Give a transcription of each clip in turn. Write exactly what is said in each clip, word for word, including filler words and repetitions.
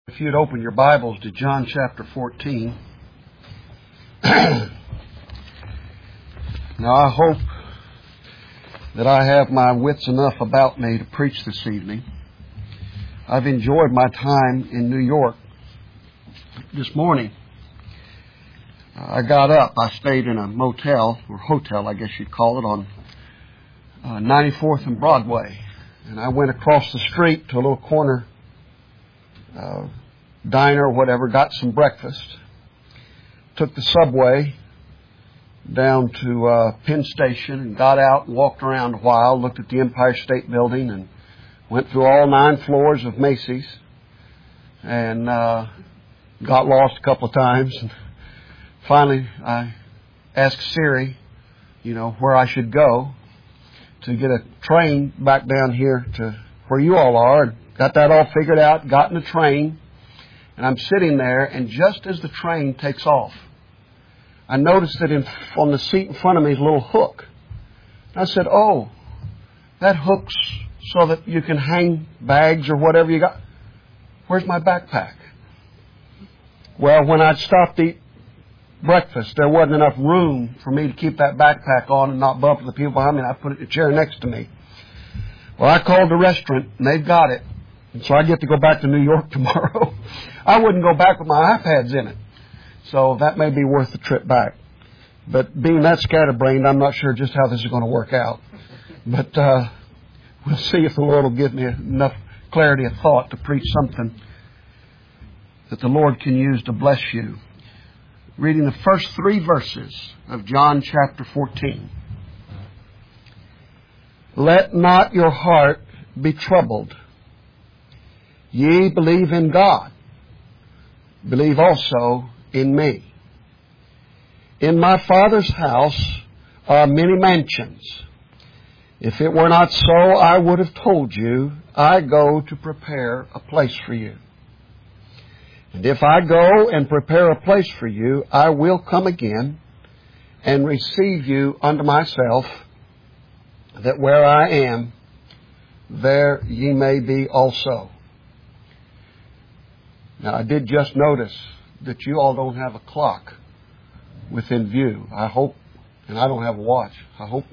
If you'd open your Bibles to John chapter fourteen. Now I hope that I have my wits enough about me to preach this evening. I've enjoyed my time in New York. This morning, I got up. I stayed in a motel, or hotel I guess you'd call it, on uh, ninety-fourth and Broadway. And I went across the street to a little corner Uh, diner or whatever, got some breakfast, took the subway down to uh, Penn Station and got out and walked around a while, looked at the Empire State Building and went through all nine floors of Macy's and uh, got lost a couple of times. And finally, I asked Siri, you know, where I should go to get a train back down here to where you all are. Got that all figured out, got in the train, and I'm sitting there, and just as the train takes off, I noticed that in, on the seat in front of me is a little hook. And I said, oh, that hook's so that you can hang bags or whatever you got. Where's my backpack? Well, when I stopped to eat breakfast, there wasn't enough room for me to keep that backpack on and not bump into the people behind me, and I put it in the chair next to me. Well, I called the restaurant, and they've got it. And so I get to go back to New York tomorrow. I wouldn't go back with my iPads in it. So that may be worth the trip back. But being that scatterbrained, I'm not sure just how this is going to work out. But uh, we'll see if the Lord will give me enough clarity of thought to preach something that the Lord can use to bless you. Reading the first three verses of John chapter fourteen. Let not your heart be troubled. Ye believe in God. Believe also in me. In my Father's house are many mansions. If it were not so, I would have told you, I go to prepare a place for you. And if I go and prepare a place for you, I will come again and receive you unto myself, that where I am, there ye may be also. Now, I did just notice that you all don't have a clock within view. I hope, and I don't have a watch. I hope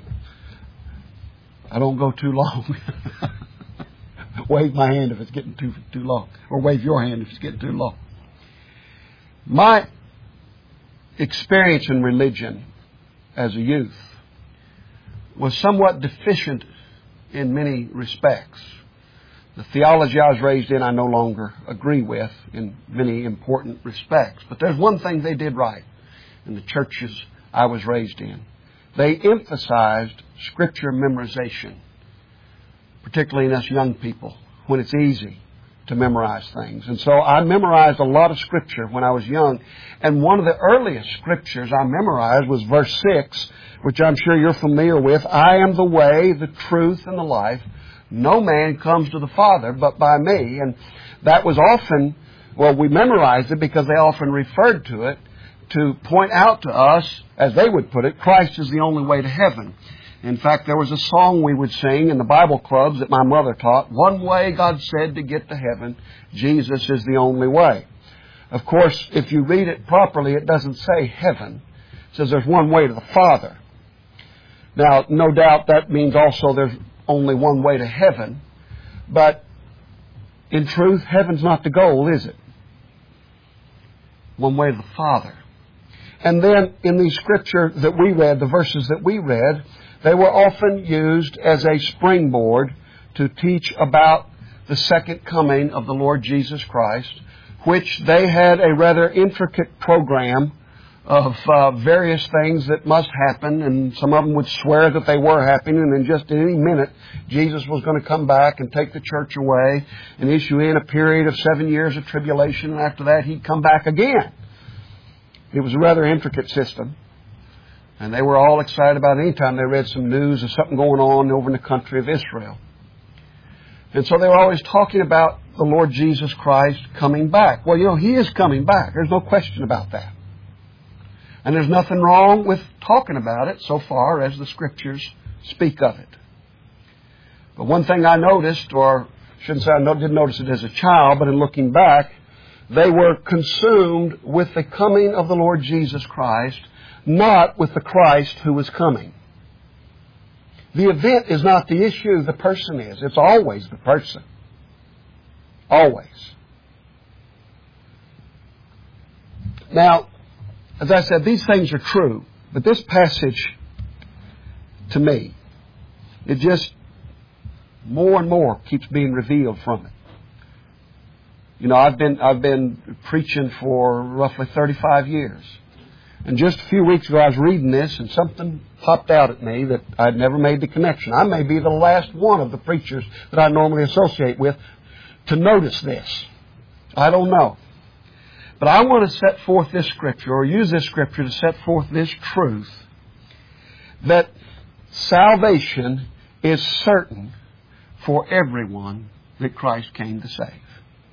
I don't go too long. Wave my hand if it's getting too too long, or wave your hand if it's getting too long. My experience in religion as a youth was somewhat deficient in many respects. The theology I was raised in I no longer agree with in many important respects. But there's one thing they did right in the churches I was raised in. They emphasized Scripture memorization, particularly in us young people, when it's easy to memorize things. And so I memorized a lot of Scripture when I was young. And one of the earliest Scriptures I memorized was verse six, which I'm sure you're familiar with. I am the way, the truth, and the life. No man comes to the Father but by me. And that was often, well, we memorized it because they often referred to it to point out to us, as they would put it, Christ is the only way to heaven. In fact, there was a song we would sing in the Bible clubs that my mother taught. One way, God said, to get to heaven. Jesus is the only way. Of course, if you read it properly, it doesn't say heaven. It says there's one way to the Father. Now, no doubt that means also there's only one way to heaven. But in truth, heaven's not the goal, is it? One way to the Father. And then in the Scripture that we read, the verses that we read, they were often used as a springboard to teach about the second coming of the Lord Jesus Christ, which they had a rather intricate program of uh, various things that must happen, and some of them would swear that they were happening, and then just in any minute, Jesus was going to come back and take the church away and issue in a period of seven years of tribulation, and after that, He'd come back again. It was a rather intricate system. And they were all excited about it any time they read some news of something going on over in the country of Israel. And so they were always talking about the Lord Jesus Christ coming back. Well, you know, He is coming back. There's no question about that. And there's nothing wrong with talking about it so far as the Scriptures speak of it. But one thing I noticed, or I shouldn't say I didn't notice it as a child, but in looking back, They were consumed with the coming of the Lord Jesus Christ, not with the Christ who was coming. The event is not the issue, the person is. It's always the person. Always. Now, as I said, these things are true, but this passage, to me, it just more and more keeps being revealed from it. You know, I've been I've been preaching for roughly thirty-five years. And just a few weeks ago I was reading this and something popped out at me that I'd never made the connection. I may be the last one of the preachers that I normally associate with to notice this. I don't know. But I want to set forth this Scripture, or use this Scripture to set forth this truth, that salvation is certain for everyone that Christ came to save.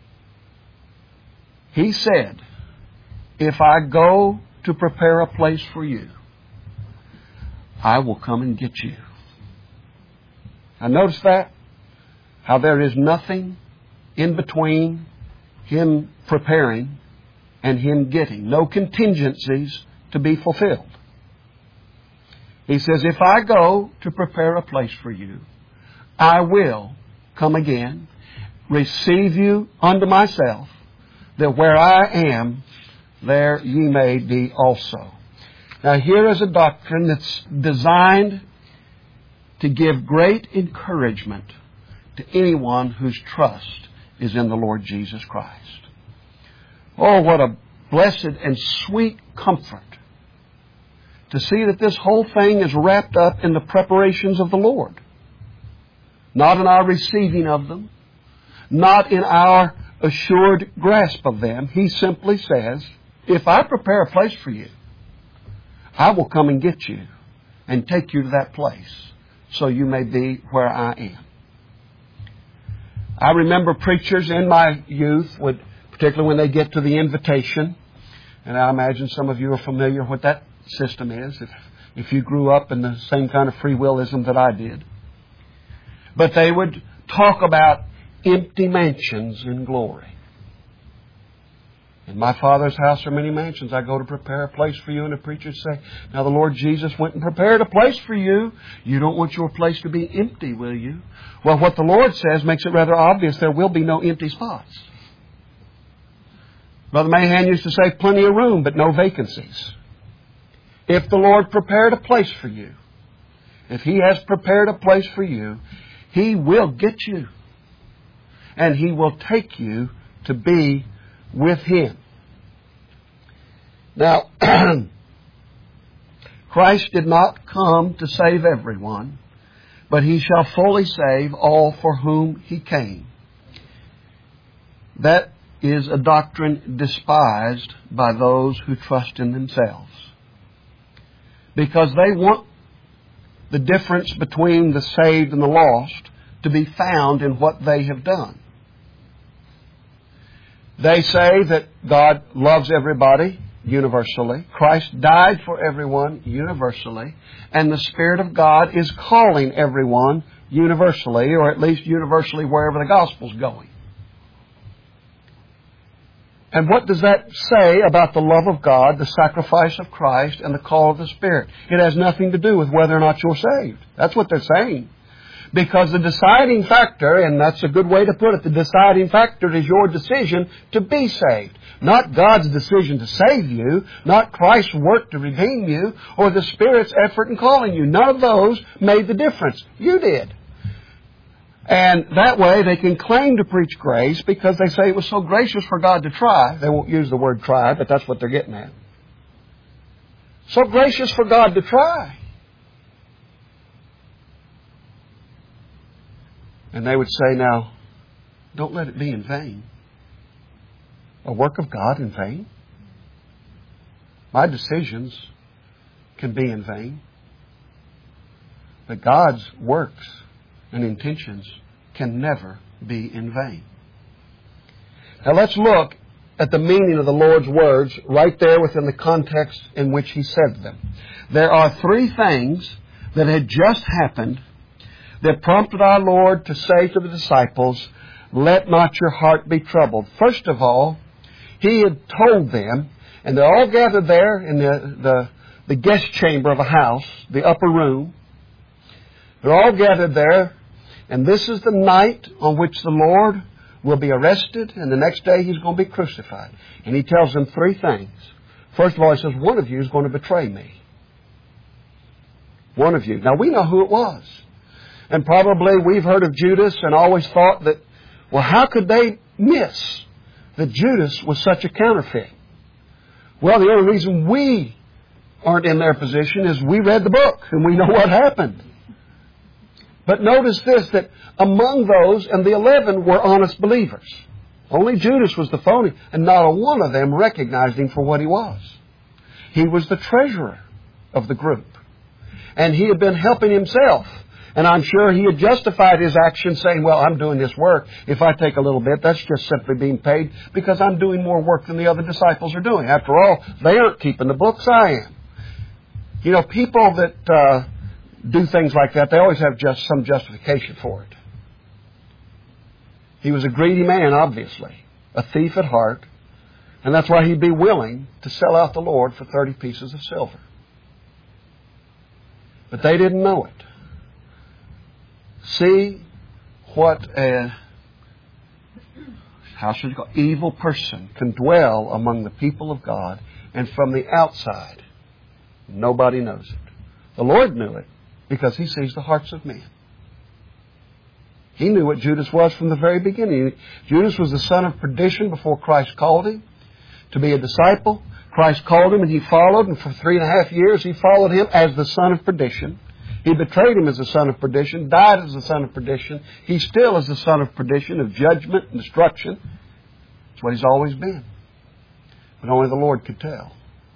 He said, if I go to prepare a place for you, I will come and get you. Now notice that? How there is nothing in between Him preparing and Him getting. No contingencies to be fulfilled. He says, if I go to prepare a place for you, I will come again, receive you unto myself, that where I am, there ye may be also. Now here is a doctrine that's designed to give great encouragement to anyone whose trust is in the Lord Jesus Christ. Oh, what a blessed and sweet comfort to see that this whole thing is wrapped up in the preparations of the Lord. Not in our receiving of them, not in our assured grasp of them. He simply says, if I prepare a place for you, I will come and get you and take you to that place so you may be where I am. I remember preachers in my youth would, particularly when they get to the invitation, and I imagine some of you are familiar with what that system is, if, if you grew up in the same kind of free willism that I did. But they would talk about empty mansions in glory. In my Father's house are many mansions. I go to prepare a place for you. And the preachers say, now the Lord Jesus went and prepared a place for you. You don't want your place to be empty, will you? Well, what the Lord says makes it rather obvious there will be no empty spots. Brother Mahan used to say, plenty of room, but no vacancies. If the Lord prepared a place for you, if He has prepared a place for you, He will get you. And He will take you to be with Him. Now, Christ did not come to save everyone, but He shall fully save all for whom He came. That is a doctrine despised by those who trust in themselves, because they want the difference between the saved and the lost to be found in what they have done. They say that God loves everybody universally. Christ died for everyone universally. And the Spirit of God is calling everyone universally, or at least universally wherever the gospel's going. And what does that say about the love of God, the sacrifice of Christ, and the call of the Spirit? It has nothing to do with whether or not you're saved. That's what they're saying. Because the deciding factor, and that's a good way to put it, the deciding factor is your decision to be saved. Not God's decision to save you, not Christ's work to redeem you, or the Spirit's effort in calling you. None of those made the difference. You did. And that way they can claim to preach grace because they say it was so gracious for God to try. They won't use the word try, but that's what they're getting at. So gracious for God to try. And they would say, now, don't let it be in vain. A work of God in vain? My decisions can be in vain. But God's works and intentions can never be in vain. Now let's look at the meaning of the Lord's words right there within the context in which He said them. There are three things that had just happened that prompted our Lord to say to the disciples, let not your heart be troubled. First of all, He had told them, and they're all gathered there in the, the, the guest chamber of a house, the upper room. They're all gathered there, and this is the night on which the Lord will be arrested, and the next day He's going to be crucified. And He tells them three things. First of all, He says, one of you is going to betray me. One of you. Now, we know who it was. And probably we've heard of Judas and always thought that, well, how could they miss that Judas was such a counterfeit? Well, the only reason we aren't in their position is we read the book and we know what happened. But notice this, that among those, and the eleven were honest believers. Only Judas was the phony, and not a one of them recognized him for what he was. He was the treasurer of the group. And he had been helping himself. And I'm sure he had justified his action saying, well, I'm doing this work. If I take a little bit, that's just simply being paid because I'm doing more work than the other disciples are doing. After all, they aren't keeping the books, I am. You know, people that uh, do things like that, they always have just some justification for it. He was a greedy man, obviously, a thief at heart, and that's why he'd be willing to sell out the Lord for thirty pieces of silver. But they didn't know it. See what a, how should you call it, evil person can dwell among the people of God, and from the outside, nobody knows it. The Lord knew it because He sees the hearts of men. He knew what Judas was from the very beginning. Judas was the son of perdition before Christ called him to be a disciple. Christ called him and he followed, and for three and a half years he followed Him as the son of perdition. He betrayed Him as the son of perdition, died as the son of perdition. He still is the son of perdition, of judgment and destruction. That's what He's always been. But only the Lord could tell.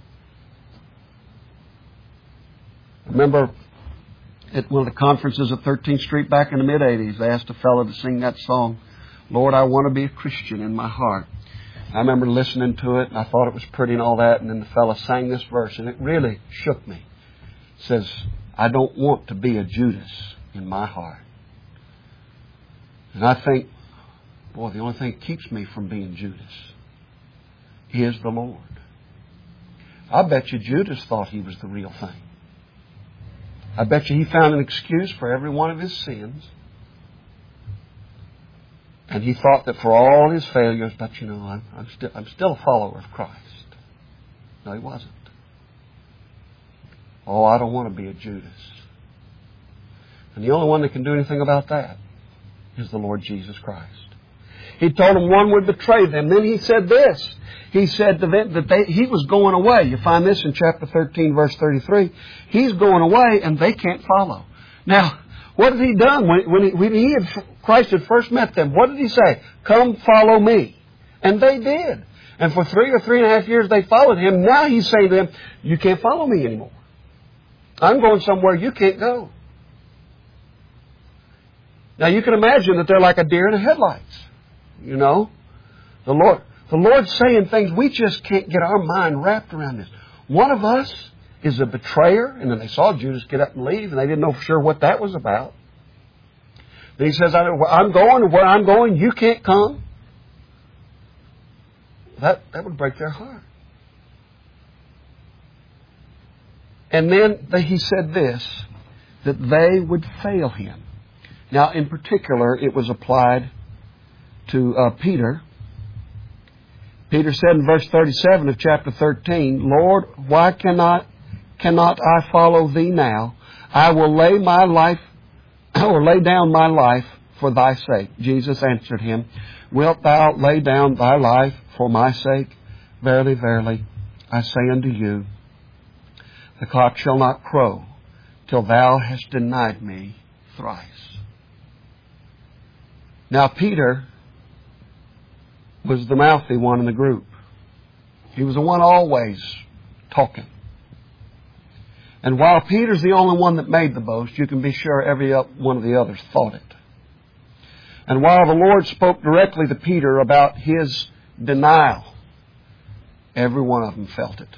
I remember at one of the conferences at thirteenth Street back in the mid-eighties, they asked a fellow to sing that song, Lord, I want to be a Christian in my heart. I remember listening to it, and I thought it was pretty and all that, and then the fellow sang this verse, and it really shook me. It says, I don't want to be a Judas in my heart. And I think, boy, the only thing that keeps me from being Judas is the Lord. I bet you Judas thought he was the real thing. I bet you he found an excuse for every one of his sins. And he thought that for all his failures, but you know, I'm, I'm, still, I'm still a follower of Christ. No, he wasn't. Oh, I don't want to be a Judas. And the only one that can do anything about that is the Lord Jesus Christ. He told them one would betray them. Then He said this. He said that they, He was going away. You find this in chapter thirteen, verse thirty-three. He's going away and they can't follow. Now, what had He done when, when, he, when he had, Christ had first met them? What did He say? Come follow me. And they did. And for three or three and a half years they followed Him. Now He's saying to them, you can't follow me anymore. I'm going somewhere you can't go. Now you can imagine that they're like a deer in the headlights. You know, the Lord, the Lord's saying things we just can't get our mind wrapped around this. One of us is a betrayer, and then they saw Judas get up and leave, and they didn't know for sure what that was about. Then He says, I'm going to where I'm going, you can't come. That, that would break their heart. And then He said this, that they would fail Him. Now, in particular, it was applied to uh, Peter. Peter said in verse thirty-seven of chapter thirteen, Lord, why cannot cannot I follow Thee now? I will lay my life, or lay down my life for Thy sake. Jesus answered him, Wilt thou lay down thy life for my sake? Verily, verily, I say unto you, the cock shall not crow till thou hast denied me thrice. Now, Peter was the mouthy one in the group. He was the one always talking. And while Peter's the only one that made the boast, you can be sure every one of the others thought it. And while the Lord spoke directly to Peter about his denial, every one of them felt it.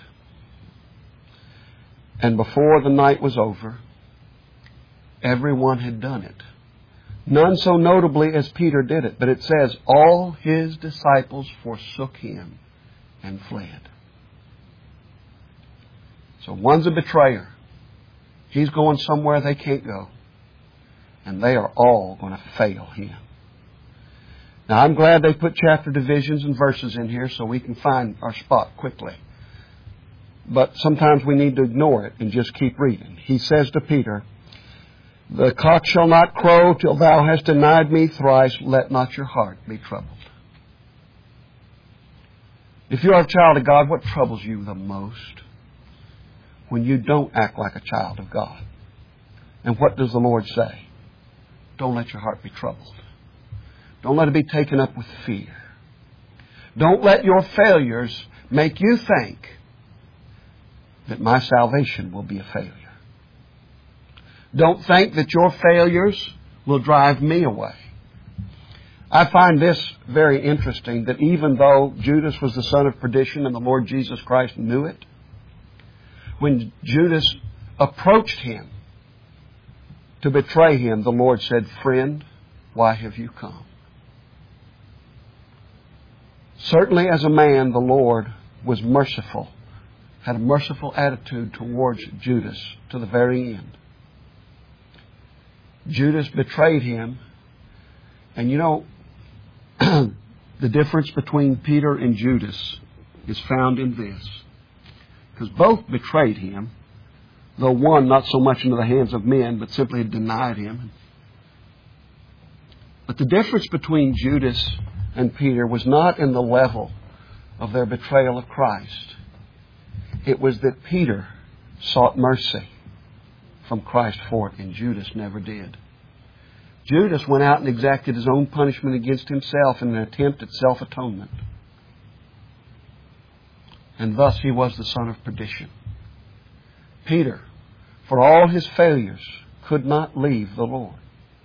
And before the night was over, everyone had done it. None so notably as Peter did it, but it says, all His disciples forsook Him and fled. So one's a betrayer. He's going somewhere they can't go. And they are all going to fail him. Now, I'm glad they put chapter divisions and verses in here so we can find our spot quickly. But sometimes we need to ignore it and just keep reading. He says to Peter, "The cock shall not crow till thou hast denied me thrice. Let not your heart be troubled." If you are a child of God, what troubles you the most? When you don't act like a child of God. And what does the Lord say? Don't let your heart be troubled. Don't let it be taken up with fear. Don't let your failures make you think that my salvation will be a failure. Don't think that your failures will drive me away. I find this very interesting, that even though Judas was the son of perdition and the Lord Jesus Christ knew it, when Judas approached him to betray him, the Lord said, "Friend, why have you come?" Certainly as a man, the Lord was merciful, had a merciful attitude towards Judas to the very end. Judas betrayed him. And you know, the difference between Peter and Judas is found in this. Because both betrayed him, though one not so much into the hands of men, but simply had denied him. But the difference between Judas and Peter was not in the level of their betrayal of Christ. It was that Peter sought mercy from Christ for it, and Judas never did. Judas went out and exacted his own punishment against himself in an attempt at self-atonement. And thus he was the son of perdition. Peter, for all his failures, could not leave the Lord.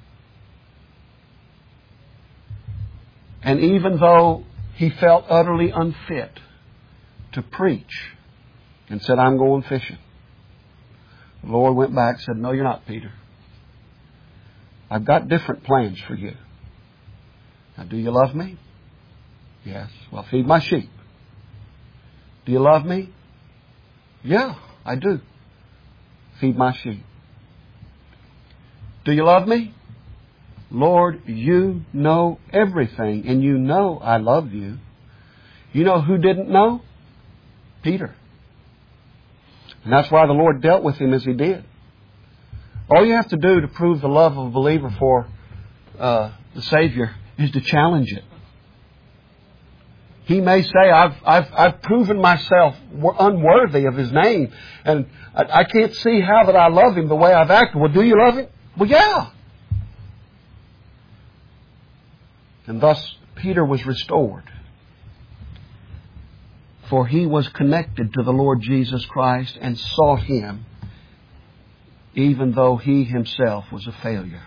And even though he felt utterly unfit to preach and said, "I'm going fishing," the Lord went back and said, "No, you're not, Peter. I've got different plans for you. Now, do you love me?" "Yes." "Well, feed my sheep." "Do you love me?" "Yeah, I do." "Feed my sheep." "Do you love me?" "Lord, you know everything, and you know I love you." You know who didn't know? Peter. And that's why the Lord dealt with him as He did. All you have to do to prove the love of a believer for uh, the Savior is to challenge it. He may say, I've, I've, I've proven myself unworthy of His name, and I, I can't see how that I love Him the way I've acted. Well, do you love Him? Well, yeah. And thus Peter was restored. For he was connected to the Lord Jesus Christ and sought Him, even though he himself was a failure.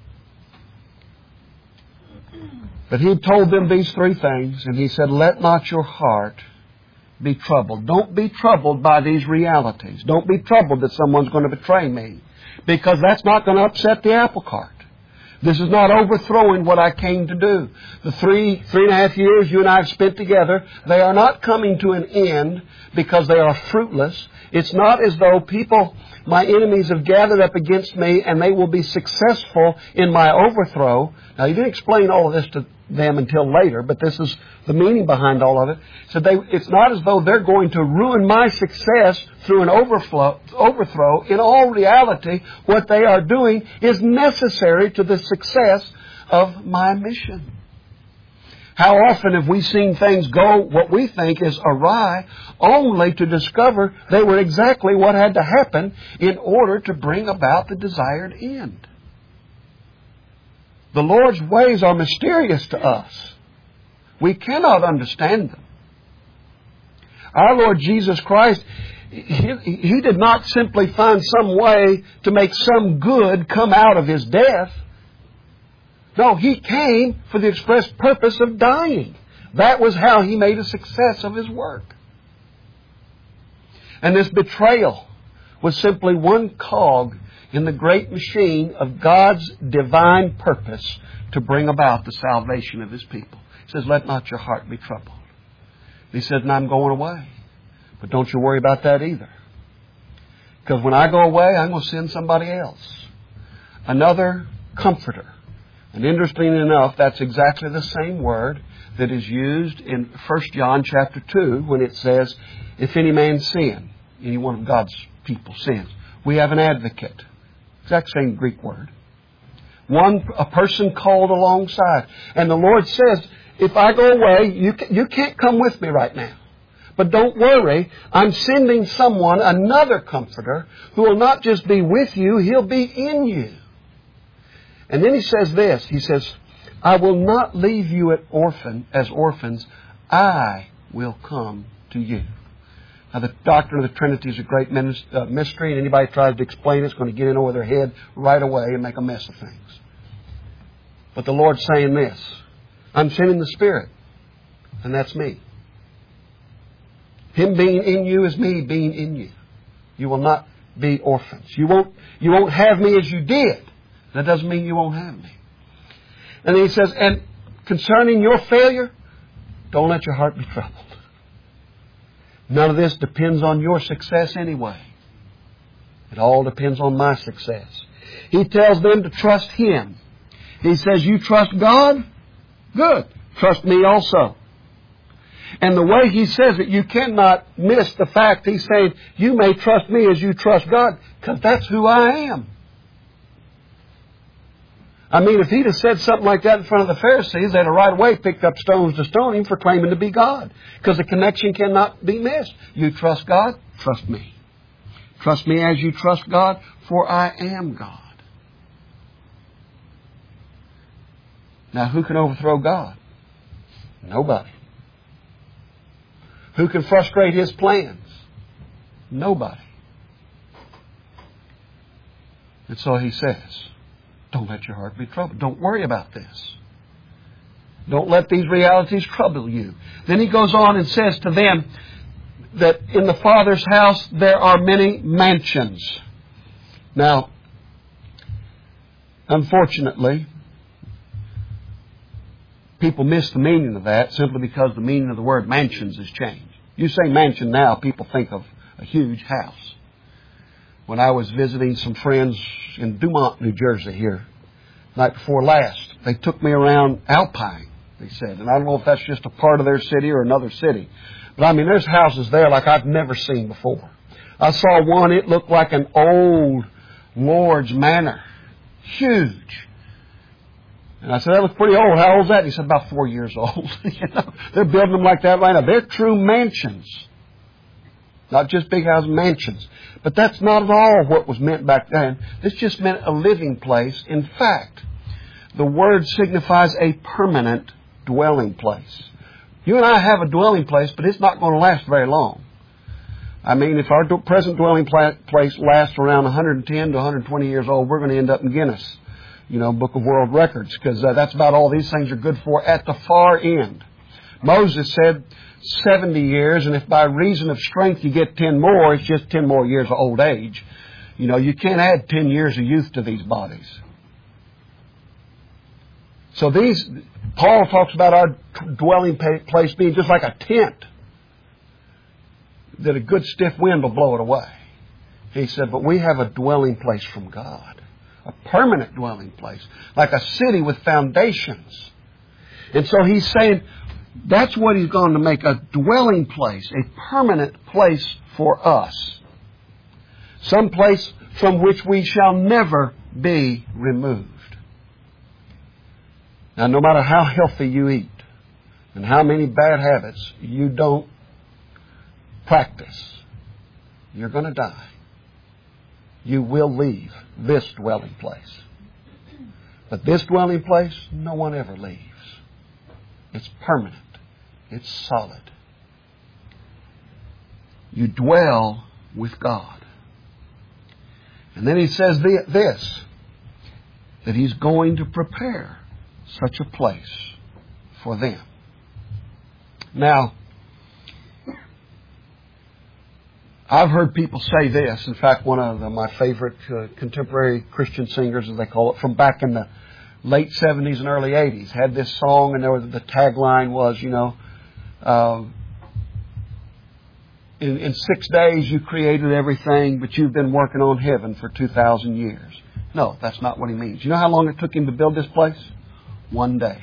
But he told them these three things, and he said, "Let not your heart be troubled." Don't be troubled by these realities. Don't be troubled that someone's going to betray me, because that's not going to upset the apple cart. This is not overthrowing what I came to do. The three, three and a half years you and I have spent together, they are not coming to an end because they are fruitless. It's not as though people, my enemies, have gathered up against me and they will be successful in my overthrow. Now, he didn't explain all of this to them until later, but this is the meaning behind all of it. So they, it's not as though they're going to ruin my success through an overflow, overthrow. In all reality, what they are doing is necessary to the success of my mission. How often have we seen things go what we think is awry, only to discover they were exactly what had to happen in order to bring about the desired end? The Lord's ways are mysterious to us. We cannot understand them. Our Lord Jesus Christ, He, he did not simply find some way to make some good come out of His death. No, He came for the express purpose of dying. That was how He made a success of His work. And this betrayal was simply one cog in the great machine of God's divine purpose to bring about the salvation of His people. He says, "Let not your heart be troubled." He said, and I'm going away. But don't you worry about that either. Because when I go away, I'm going to send somebody else. Another comforter. And interestingly enough, that's exactly the same word that is used in First John chapter two when it says, if any man sin, any one of God's people sins, we have an advocate. Exact same Greek word. One, a person called alongside. And the Lord says, if I go away, you, you can't come with me right now. But don't worry, I'm sending someone, another comforter, who will not just be with you, he'll be in you. And then he says this, he says, I will not leave you at orphan as orphans. I will come to you. Now, the doctrine of the Trinity is a great mystery, and anybody tries to explain it is going to get in over their head right away and make a mess of things. But the Lord's saying this, I'm sending the Spirit, and that's me. Him being in you is me being in you. You will not be orphans. You won't, you won't have me as you did. That doesn't mean you won't have me. And then he says, and concerning your failure, don't let your heart be troubled. None of this depends on your success anyway. It all depends on my success. He tells them to trust Him. He says, you trust God? Good. Trust me also. And the way he says it, you cannot miss the fact he's saying, you may trust me as you trust God, because that's who I am. I mean, if he'd have said something like that in front of the Pharisees, they'd have right away picked up stones to stone him for claiming to be God. Because the connection cannot be missed. You trust God? Trust me. Trust me as you trust God, for I am God. Now, who can overthrow God? Nobody. Who can frustrate His plans? Nobody. And so He says, don't let your heart be troubled. Don't worry about this. Don't let these realities trouble you. Then He goes on and says to them that in the Father's house there are many mansions. Now, unfortunately, people miss the meaning of that simply because the meaning of the word mansions has changed. You say mansion now, people think of a huge house. When I was visiting some friends in Dumont, New Jersey here, night before last, they took me around Alpine, they said. And I don't know if that's just a part of their city or another city. But I mean, there's houses there like I've never seen before. I saw one, it looked like an old lord's manor. Huge. And I said, that looks pretty old. How old is that? And he said, about four years old. You know, they're building them like that right now. They're true mansions. Not just big houses, mansions. But that's not at all what was meant back then. This just meant a living place. In fact, the word signifies a permanent dwelling place. You and I have a dwelling place, but it's not going to last very long. I mean, if our present dwelling place lasts around one hundred ten to one hundred twenty years old, we're going to end up in Guinness, you know, Book of World Records, because uh, that's about all these things are good for at the far end. Moses said seventy years, and if by reason of strength you get ten more, it's just ten more years of old age. You know, you can't add ten years of youth to these bodies. So these, Paul talks about our dwelling place being just like a tent, that a good stiff wind will blow it away. He said, but we have a dwelling place from God. A permanent dwelling place. Like a city with foundations. And so he's saying that's what He's going to make, a dwelling place, a permanent place for us. Some place from which we shall never be removed. Now, no matter how healthy you eat and how many bad habits you don't practice, you're going to die. You will leave this dwelling place. But this dwelling place, no one ever leaves. It's permanent. It's solid. You dwell with God. And then He says this, that He's going to prepare such a place for them. Now, I've heard people say this. In fact, one of the, my favorite uh, contemporary Christian singers, as they call it, from back in the late seventies and early eighties, had this song, and there was, the tagline was, you know, uh, in, in six days you created everything, but you've been working on heaven for two thousand years. No, that's not what he means. You know how long it took him to build this place? One day.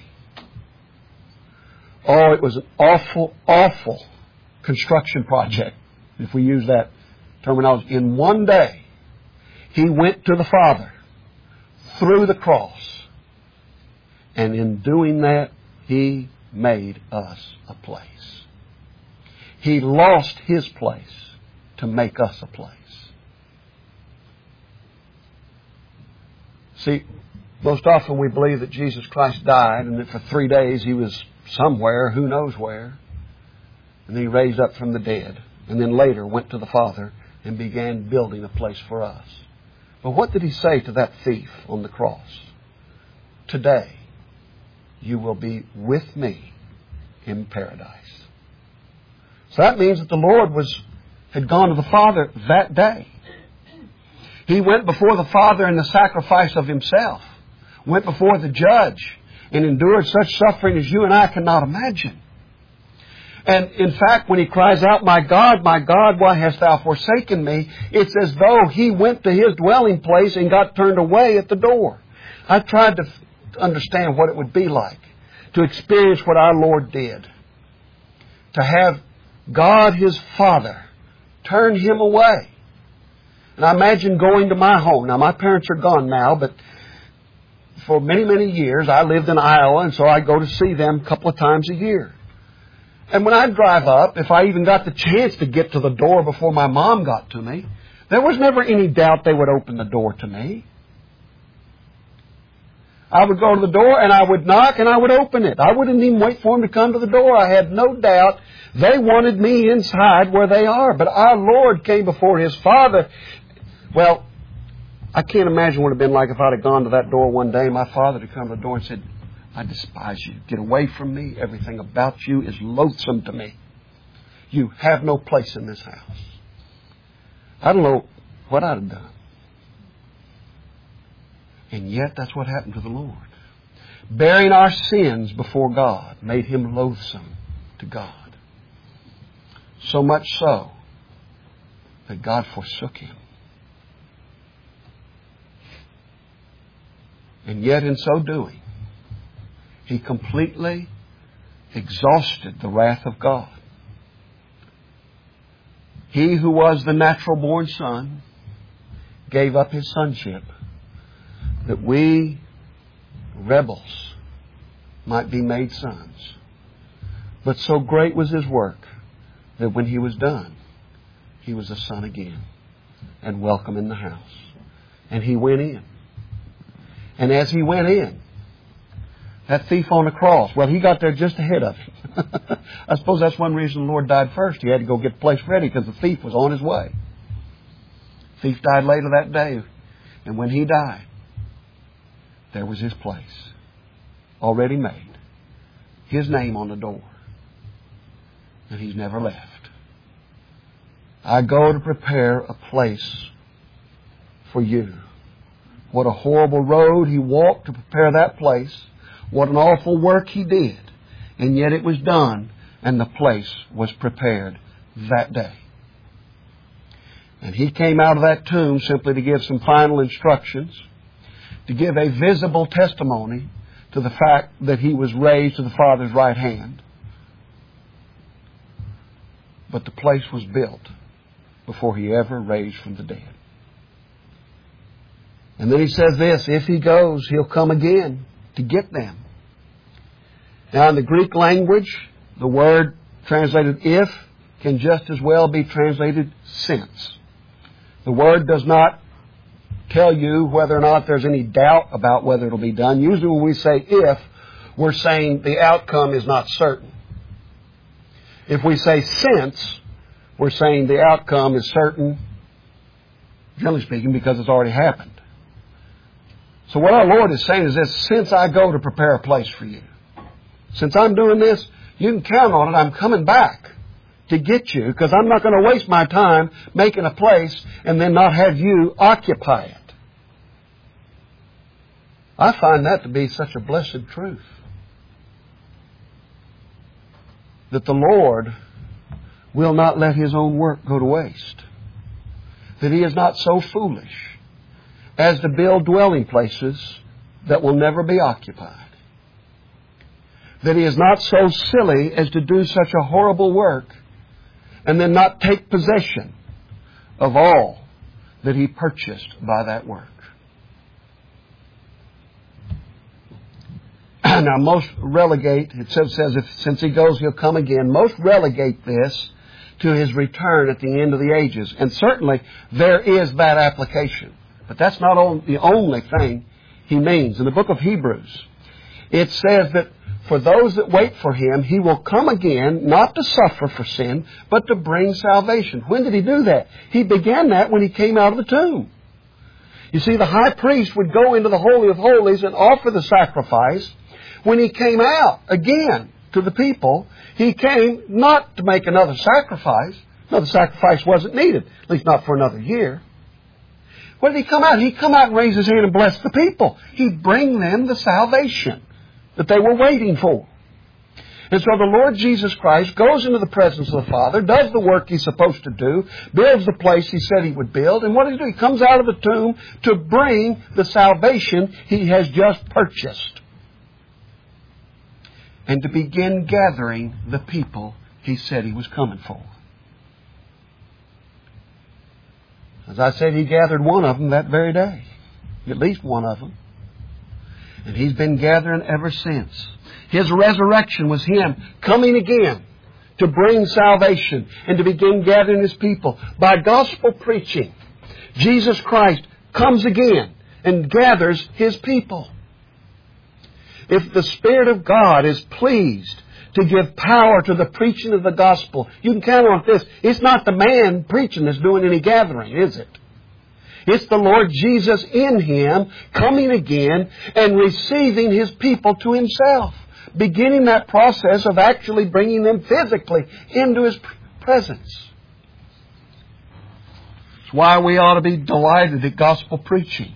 Oh, it was an awful, awful construction project, if we use that terminology. In one day, he went to the Father through the cross. And in doing that, he made us a place. He lost his place to make us a place. See, most often we believe that Jesus Christ died and that for three days he was somewhere, who knows where, and then he raised up from the dead, and then later went to the Father and began building a place for us. But what did he say to that thief on the cross? Today, you will be with me in paradise. So that means that the Lord was had gone to the Father that day. He went before the Father in the sacrifice of himself, went before the judge, and endured such suffering as you and I cannot imagine. And in fact, when he cries out, "My God, my God, why hast thou forsaken me?" it's as though he went to his dwelling place and got turned away at the door. I tried to understand what it would be like to experience what our Lord did. To have God, his Father, turn him away. And I imagine going to my home. Now, my parents are gone now, but for many, many years, I lived in Iowa, and so I go to see them a couple of times a year. And when I drive up, if I even got the chance to get to the door before my mom got to me, there was never any doubt they would open the door to me. I would go to the door and I would knock and I would open it. I wouldn't even wait for them to come to the door. I had no doubt they wanted me inside where they are. But our Lord came before his Father. Well, I can't imagine what it would have been like if I'd have gone to that door one day and my father had come to the door and said, "I despise you. Get away from me. Everything about you is loathsome to me. You have no place in this house." I don't know what I'd have done. And yet that's what happened to the Lord. Bearing our sins before God made him loathsome to God. So much so that God forsook him. And yet in so doing, he completely exhausted the wrath of God. He who was the natural born son gave up his sonship that we, rebels, might be made sons. But so great was his work that when he was done, he was a son again and welcome in the house. And he went in. And as he went in, that thief on the cross, well, he got there just ahead of him. I suppose that's one reason the Lord died first. He had to go get the place ready because the thief was on his way. The thief died later that day. And when he died, there was his place already made. His name on the door. And he's never left. I go to prepare a place for you. What a horrible road he walked to prepare that place. What an awful work he did. And yet it was done, and the place was prepared that day. And he came out of that tomb simply to give some final instructions, to give a visible testimony to the fact that he was raised to the Father's right hand. But the place was built before he ever raised from the dead. And then he says this, if he goes, he'll come again to get them. Now in the Greek language, the word translated if can just as well be translated since. The word does not tell you whether or not there's any doubt about whether it'll be done. Usually when we say if, we're saying the outcome is not certain. If we say since, we're saying the outcome is certain, generally speaking, because it's already happened. So what our Lord is saying is this, since I go to prepare a place for you, since I'm doing this, you can count on it, I'm coming back to get you, because I'm not going to waste my time making a place and then not have you occupy it. I find that to be such a blessed truth. That the Lord will not let His own work go to waste. That He is not so foolish as to build dwelling places that will never be occupied. That He is not so silly as to do such a horrible work and then not take possession of all that He purchased by that work. Now, most relegate, it says, if since He goes, He'll come again. Most relegate this to His return at the end of the ages. And certainly there is that application. But that's not the only thing He means. In the book of Hebrews, it says that for those that wait for Him, He will come again, not to suffer for sin, but to bring salvation. When did He do that? He began that when He came out of the tomb. You see, the high priest would go into the Holy of Holies and offer the sacrifice. When He came out again to the people, He came not to make another sacrifice. Another sacrifice wasn't needed, at least not for another year. When did He come out? He'd come out and raise His hand and bless the people. He'd bring them the salvation that they were waiting for. And so the Lord Jesus Christ goes into the presence of the Father, does the work He's supposed to do, builds the place He said He would build, and what does He do? He comes out of the tomb to bring the salvation He has just purchased. And to begin gathering the people He said He was coming for. As I said, He gathered one of them that very day. At least one of them. And He's been gathering ever since. His resurrection was Him coming again to bring salvation and to begin gathering His people. By gospel preaching, Jesus Christ comes again and gathers His people. If the Spirit of God is pleased to give power to the preaching of the gospel, you can count on this. It's not the man preaching that's doing any gathering, is it? It's the Lord Jesus in Him coming again and receiving His people to Himself. Beginning that process of actually bringing them physically into His presence. It's why we ought to be delighted at gospel preaching.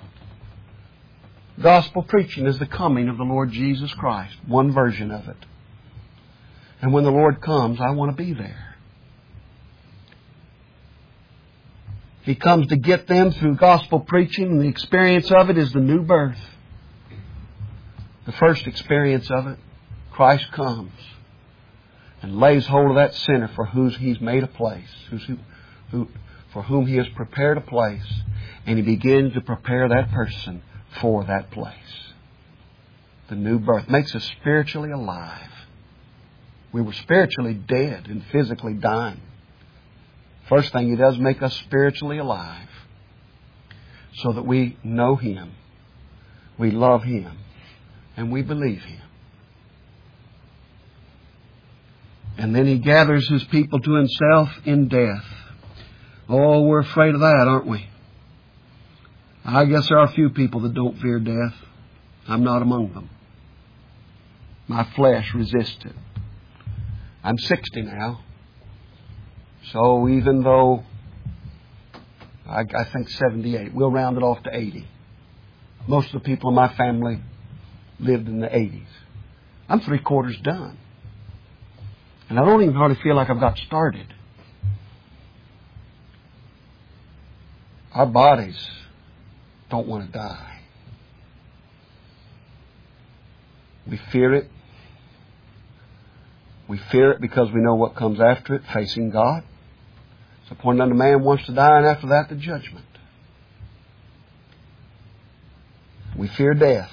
Gospel preaching is the coming of the Lord Jesus Christ. One version of it. And when the Lord comes, I want to be there. He comes to get them through gospel preaching, and the experience of it is the new birth. The first experience of it, Christ comes and lays hold of that sinner for whom He's made a place, who's, who, for whom He has prepared a place, and He begins to prepare that person for that place. The new birth makes us spiritually alive. We were spiritually dead and physically dying. First thing He does is make us spiritually alive so that we know Him, we love Him, and we believe Him. And then He gathers His people to Himself in death. Oh, we're afraid of that, aren't we? I guess there are a few people that don't fear death. I'm not among them. My flesh resists it. I'm sixty now. So even though I, I think seventy-eight, we'll round it off to eighty. Most of the people in my family lived in the eighties. I'm three quarters done. And I don't even hardly feel like I've got started. Our bodies don't want to die. We fear it. We fear it because we know what comes after it, facing God. It's appointed unto man wants to die, and after that, the judgment. We fear death.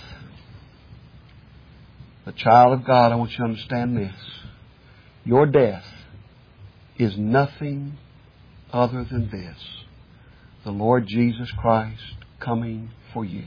But child of God, I want you to understand this. Your death is nothing other than this. The Lord Jesus Christ coming for you.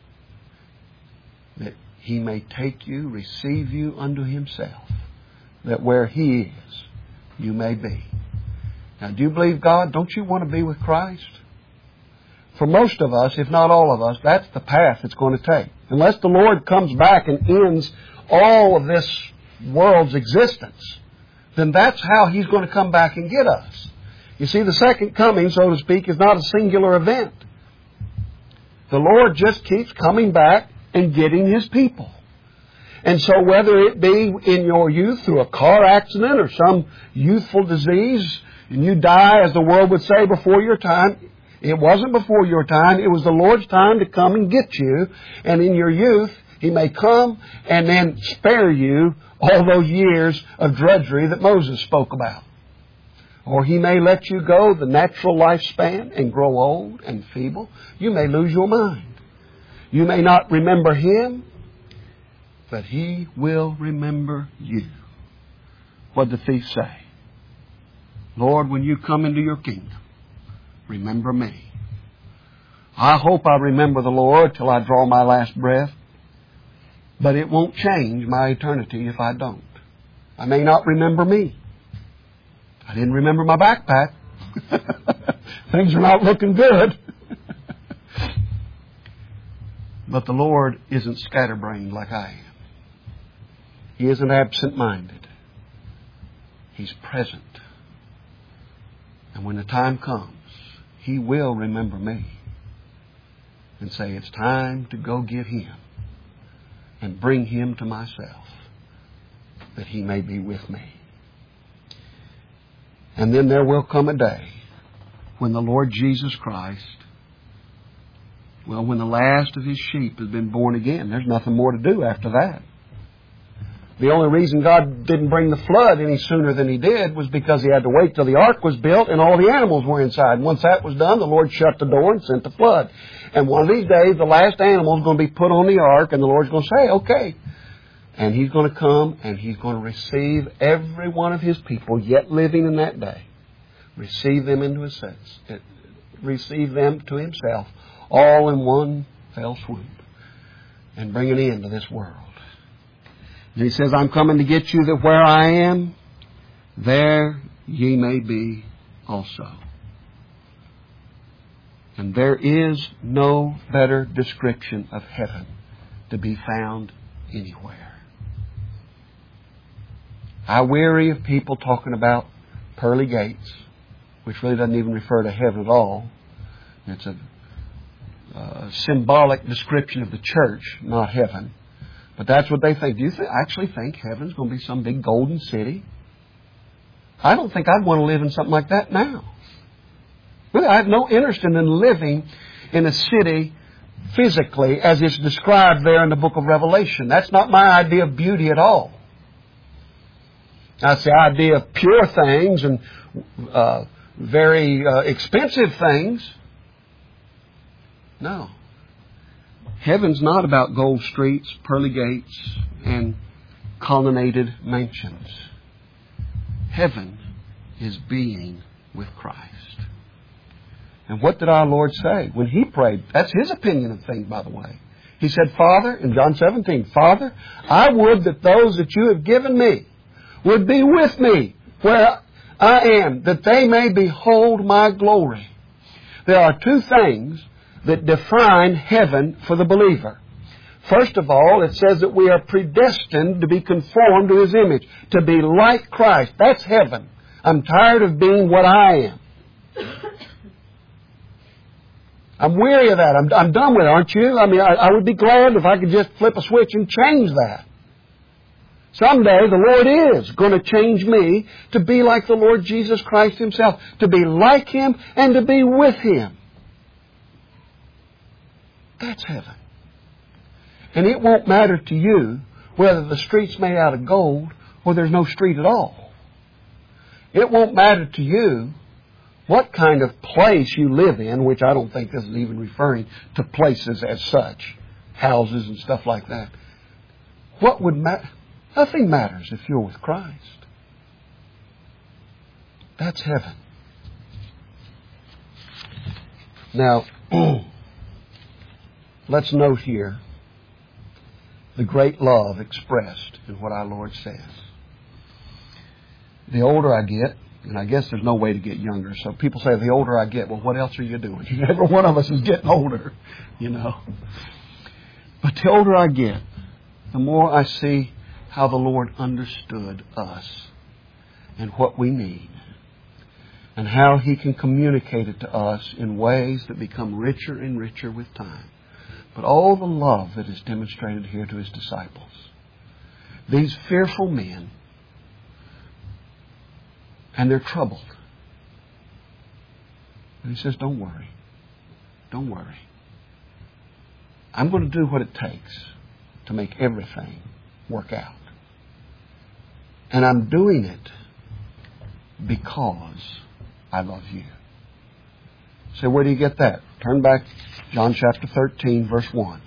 That He may take you, receive you unto Himself. That where He is, you may be. Now, do you believe God? Don't you want to be with Christ? For most of us, if not all of us, that's the path it's going to take. Unless the Lord comes back and ends all of this world's existence, then that's how He's going to come back and get us. You see, the second coming, so to speak, is not a singular event. The Lord just keeps coming back and getting His people. And so whether it be in your youth through a car accident or some youthful disease, and you die, as the world would say, before your time, it wasn't before your time. It was the Lord's time to come and get you. And in your youth, He may come and then spare you all those years of drudgery that Moses spoke about. Or He may let you go the natural lifespan and grow old and feeble. You may lose your mind. You may not remember Him, but He will remember you. What did the thief say? Lord, when you come into your kingdom, remember me. I hope I remember the Lord till I draw my last breath, but it won't change my eternity if I don't. I may not remember me. I didn't remember my backpack. Things are not looking good. But the Lord isn't scatterbrained like I am. He isn't absent-minded. He's present. And when the time comes, He will remember me and say, it's time to go get Him and bring Him to myself that He may be with me. And then there will come a day when the Lord Jesus Christ, well, when the last of His sheep has been born again, there's nothing more to do after that. The only reason God didn't bring the flood any sooner than He did was because He had to wait till the ark was built and all the animals were inside. And once that was done, the Lord shut the door and sent the flood. And one of these days, the last animal is going to be put on the ark, and the Lord's going to say, okay. And He's going to come and He's going to receive every one of His people yet living in that day. Receive them into His sense. Receive them to Himself, all in one fell swoop, and bring an end to this world. And He says, I'm coming to get you that where I am, there ye may be also. And there is no better description of heaven to be found anywhere. I weary of people talking about pearly gates, which really doesn't even refer to heaven at all. It's a uh, symbolic description of the church, not heaven. But that's what they think. Do you th- actually think heaven's going to be some big golden city? I don't think I'd want to live in something like that now. Really, I have no interest in living in a city physically as it's described there in the book of Revelation. That's not my idea of beauty at all. That's the idea of pure things and uh, very uh, expensive things. No. Heaven's not about gold streets, pearly gates, and colonnaded mansions. Heaven is being with Christ. And what did our Lord say when He prayed? That's His opinion of things, by the way. He said, Father, in John seventeen, Father, I would that those that you have given me would be with me where I am, that they may behold my glory. There are two things that define heaven for the believer. First of all, it says that we are predestined to be conformed to His image, to be like Christ. That's heaven. I'm tired of being what I am. I'm weary of that. I'm, I'm done with it, aren't you? I mean, I, I would be glad if I could just flip a switch and change that. Someday the Lord is going to change me to be like the Lord Jesus Christ Himself, to be like Him and to be with Him. That's heaven. And it won't matter to you whether the street's made out of gold or there's no street at all. It won't matter to you what kind of place you live in, which I don't think this is even referring to places as such, houses and stuff like that. What would matter? Nothing matters if you're with Christ. That's heaven. Now, let's note here the great love expressed in what our Lord says. The older I get, and I guess there's no way to get younger, so people say, the older I get, well, what else are you doing? Every one of us is getting older, you know. But the older I get, the more I see how the Lord understood us and what we need, and how He can communicate it to us in ways that become richer and richer with time. But all the love that is demonstrated here to His disciples. these fearful men, and they're troubled. And he says, don't worry. Don't worry. I'm going to do what it takes to make everything work out. And I'm doing it because I love you. So where do you get that? Turn back John chapter thirteen, verse one.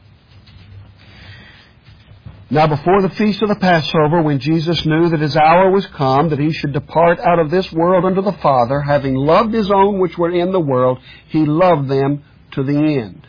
Now before the feast of the Passover, when Jesus knew that His hour was come, that He should depart out of this world unto the Father, having loved His own which were in the world, He loved them to the end.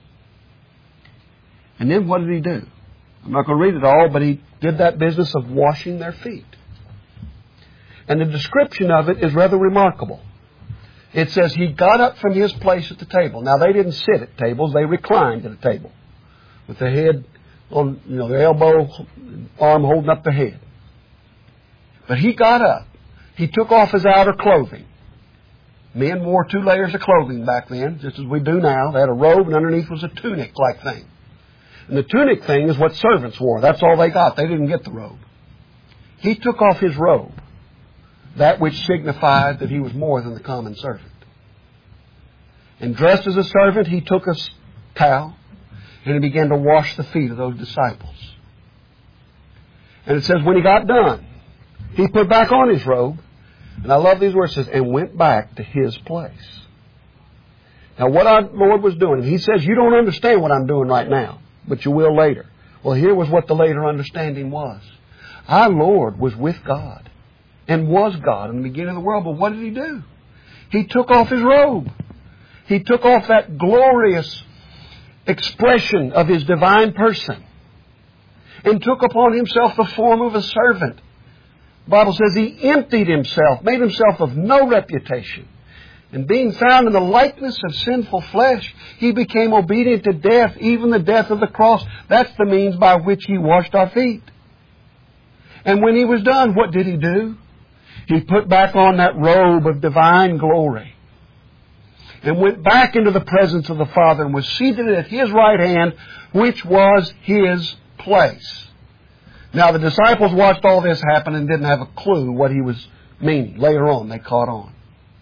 And then what did He do? I'm not going to read it all, but He did that business of washing their feet. And the description of it is rather remarkable. It says He got up from His place at the table. Now they didn't sit at tables, they reclined at a table. With the head on, you know, the elbow, arm holding up the head. But He got up. He took off His outer clothing. Men wore two layers of clothing back then, just as we do now. They had a robe and underneath was a tunic-like thing. And the tunic thing is what servants wore. That's all they got. They didn't get the robe. He took off His robe, that which signified that He was more than the common servant. And dressed as a servant, He took a towel and He began to wash the feet of those disciples. And it says when He got done, He put back on His robe, and I love these words, it says, and went back to His place. Now what our Lord was doing, He says, you don't understand what I'm doing right now, but you will later. Well, here was what the later understanding was. Our Lord was with God and was God in the beginning of the world, but what did He do? He took off His robe. He took off that glorious expression of His divine person and took upon Himself the form of a servant. The Bible says He emptied Himself, made Himself of no reputation. And being found in the likeness of sinful flesh, He became obedient to death, even the death of the cross. That's the means by which He washed our feet. And when He was done, what did He do? He put back on that robe of divine glory and went back into the presence of the Father and was seated at His right hand, which was His place. Now the disciples watched all this happen and didn't have a clue what He was meaning. Later on, they caught on.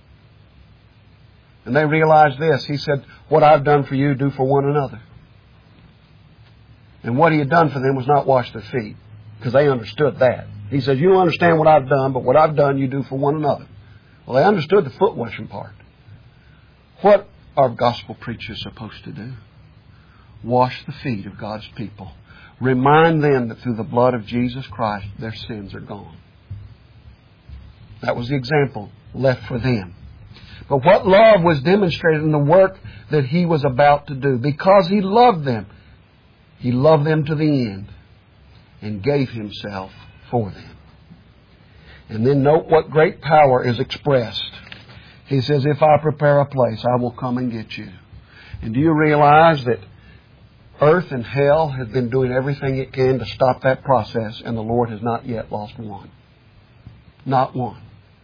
And they realized this. He said, what I've done for you, do for one another. And what He had done for them was not wash their feet, because they understood that. He said, you don't understand what I've done, but what I've done you do for one another. Well, they understood the foot washing part. What are gospel preachers supposed to do? Wash the feet of God's people. Remind them that through the blood of Jesus Christ, their sins are gone. That was the example left for them. But what love was demonstrated in the work that He was about to do. Because He loved them, He loved them to the end and gave Himself for them. And then note what great power is expressed. He says, if I prepare a place, I will come and get you. And do you realize that earth and hell have been doing everything it can to stop that process, and the Lord has not yet lost one? Not one.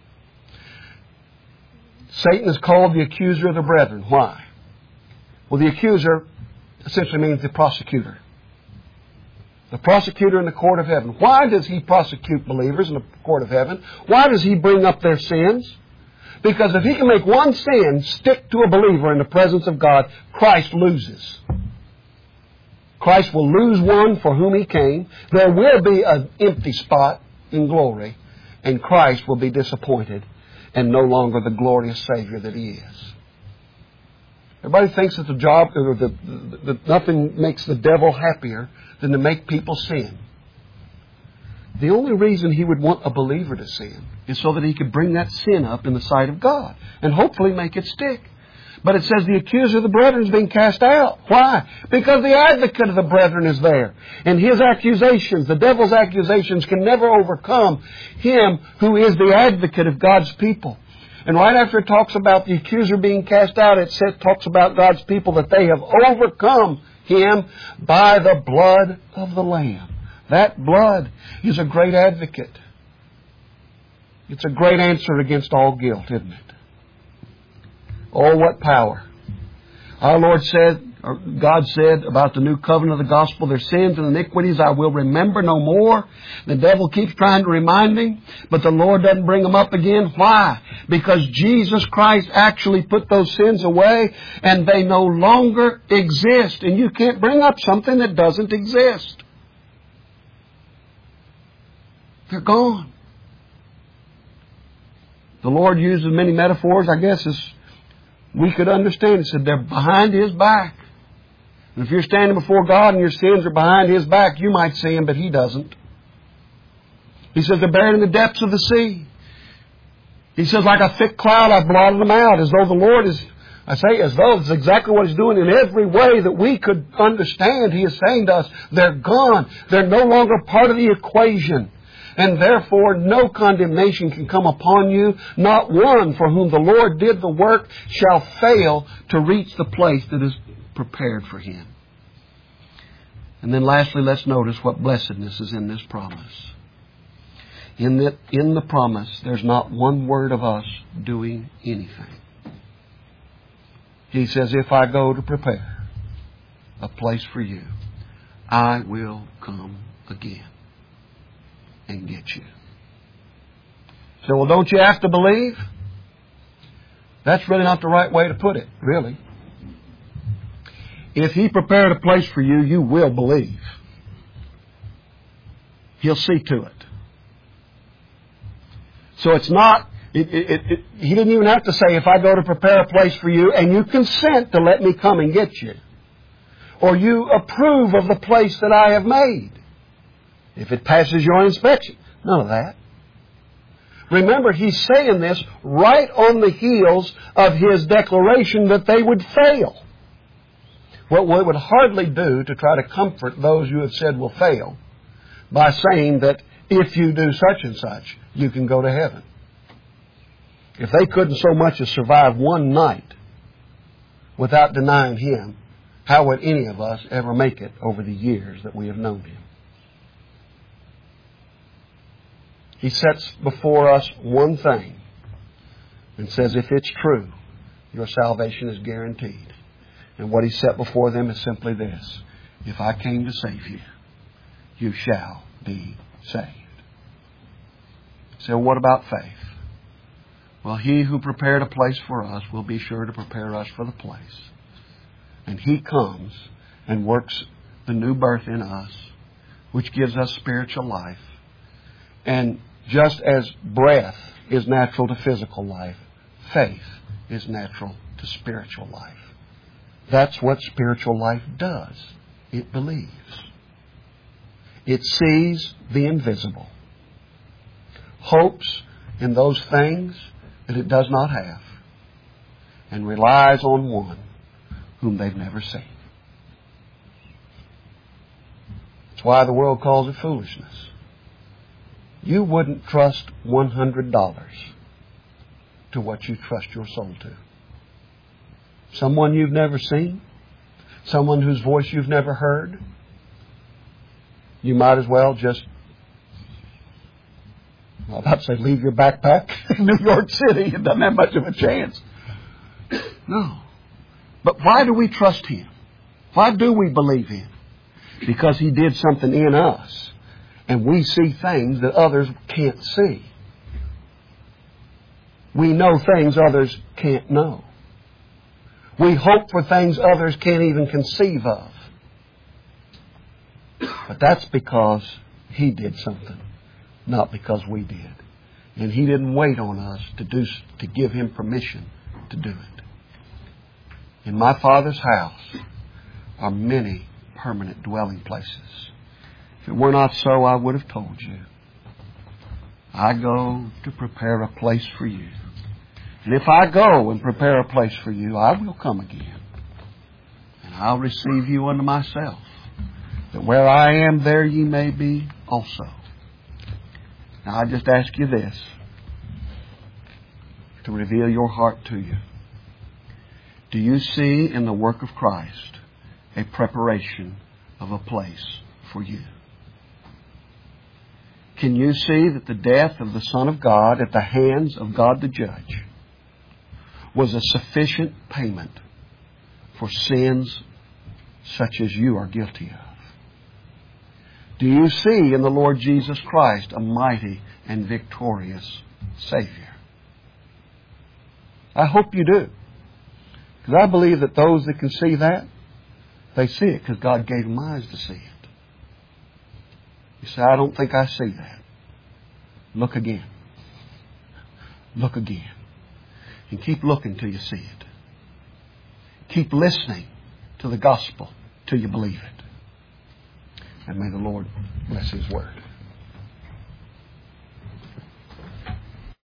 Satan is called the accuser of the brethren. Why? Well, the accuser essentially means the prosecutor. The prosecutor in the court of heaven. Why does he prosecute believers in the court of heaven? Why does he bring up their sins? Because if he can make one sin stick to a believer in the presence of God, Christ loses. Christ will lose one for whom He came. There will be an empty spot in glory, and Christ will be disappointed and no longer the glorious Savior that He is. Everybody thinks that the job, or the, the, the, nothing makes the devil happier than to make people sin. The only reason he would want a believer to sin is so that he could bring that sin up in the sight of God and hopefully make it stick. But it says the accuser of the brethren is being cast out. Why? Because the advocate of the brethren is there. And his accusations, the devil's accusations, can never overcome him who is the advocate of God's people. And right after it talks about the accuser being cast out, it says, talks about God's people that they have overcome him by the blood of the Lamb. That blood is a great advocate. It's a great answer against all guilt, isn't it? Oh, what power. Our Lord said, God said about the new covenant of the gospel, their sins and iniquities I will remember no more. The devil keeps trying to remind me, but the Lord doesn't bring them up again. Why? Because Jesus Christ actually put those sins away and they no longer exist. And you can't bring up something that doesn't exist. They're gone. The Lord uses many metaphors, I guess, as we could understand. He said they're behind His back. And if you're standing before God and your sins are behind His back, you might see Him, but He doesn't. He says they're buried in the depths of the sea. He says, like a thick cloud, I've blotted them out, as though the Lord is, I say as though it's exactly what He's doing in every way that we could understand. He is saying to us, they're gone. They're no longer part of the equation. And therefore no condemnation can come upon you. Not one for whom the Lord did the work shall fail to reach the place that is prepared for him. And then lastly, let's notice what blessedness is in this promise. In the, in the promise, there's not one word of us doing anything. He says, if I go to prepare a place for you, I will come again and get you. So, well, don't you have to believe? That's really not the right way to put it, really. If He prepared a place for you, you will believe. He'll see to it. So it's not, it, it, it, He didn't even have to say, if I go to prepare a place for you and you consent to let me come and get you, or you approve of the place that I have made, if it passes your inspection. None of that. Remember, He's saying this right on the heels of His declaration that they would fail. What we would hardly do to try to comfort those you have said will fail by saying that if you do such and such, you can go to heaven. If they couldn't so much as survive one night without denying Him, how would any of us ever make it over the years that we have known Him? He sets before us one thing and says, if it's true, your salvation is guaranteed. And what He set before them is simply this: if I came to save you, you shall be saved. So what about faith? Well, He who prepared a place for us will be sure to prepare us for the place. And He comes and works the new birth in us, which gives us spiritual life. And just as breath is natural to physical life, faith is natural to spiritual life. That's what spiritual life does. It believes. It sees the invisible, hopes in those things that it does not have, and relies on one whom they've never seen. That's why the world calls it foolishness. You wouldn't trust one hundred dollars to what you trust your soul to. Someone you've never seen, someone whose voice you've never heard. You might as well just, I was about to say, leave your backpack in New York City. It doesn't have much of a chance. No. But why do we trust Him? Why do we believe Him? Because He did something in us. And we see things that others can't see. We know things others can't know. We hope for things others can't even conceive of. But that's because He did something, not because we did. And He didn't wait on us to do to give Him permission to do it. In my Father's house are many permanent dwelling places. If it were not so, I would have told you. I go to prepare a place for you. And if I go and prepare a place for you, I will come again. And I'll receive you unto myself, that where I am, there ye may be also. Now I just ask you this, to reveal your heart to you. Do you see in the work of Christ a preparation of a place for you? Can you see that the death of the Son of God at the hands of God the Judge, was a sufficient payment for sins such as you are guilty of? Do you see in the Lord Jesus Christ a mighty and victorious Savior? I hope you do. Because I believe that those that can see that, they see it because God gave them eyes to see it. You say, I don't think I see that. Look again. Look again. And keep looking till you see it. Keep listening to the gospel till you believe it. And may the Lord bless His word.